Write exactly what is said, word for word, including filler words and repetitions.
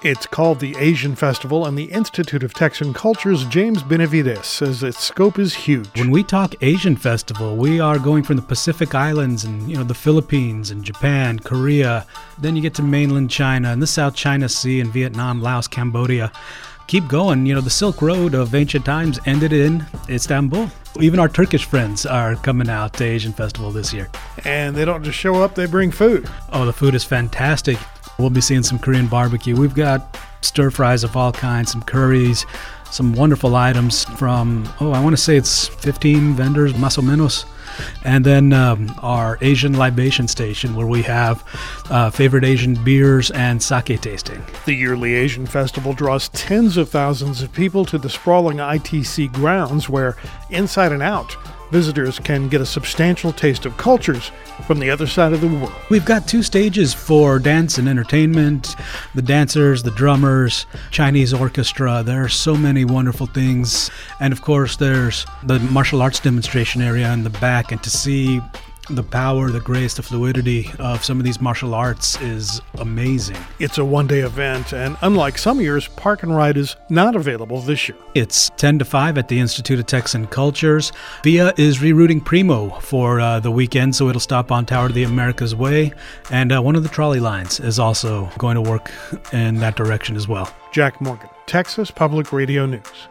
It's called the Asian Festival, and the Institute of Texan Culture's James Benavides says its scope is huge. When we talk Asian Festival, we are going from the Pacific Islands and, you know, the Philippines and Japan, Korea. Then you get to mainland China and the South China Sea and Vietnam, Laos, Cambodia. Keep going. You know, the Silk Road of ancient times ended in Istanbul. Even our Turkish friends are coming out to Asian Festival this year. And they don't just show up, they bring food. Oh, the food is fantastic. We'll be seeing some Korean barbecue. We've got stir fries of all kinds, some curries, some wonderful items from, oh, I want to say it's fifteen vendors, más o menos. And then um, our Asian libation station, where we have uh, favorite Asian beers and sake tasting. The yearly Asian Festival draws tens of thousands of people to the sprawling I T C grounds, where inside and out, visitors can get a substantial taste of cultures from the other side of the world. We've got two stages for dance and entertainment, the dancers, the drummers, Chinese orchestra. There are so many wonderful things. And of course, there's the martial arts demonstration area in the back. And to see the power, the grace, the fluidity of some of these martial arts is amazing. It's a one-day event, and unlike some years, Park and Ride is not available this year. It's ten to five at the Institute of Texan Cultures. Via is rerouting Primo for uh, the weekend, so it'll stop on Tower of the Americas Way, and uh, one of the trolley lines is also going to work in that direction as well. Jack Morgan, Texas Public Radio News.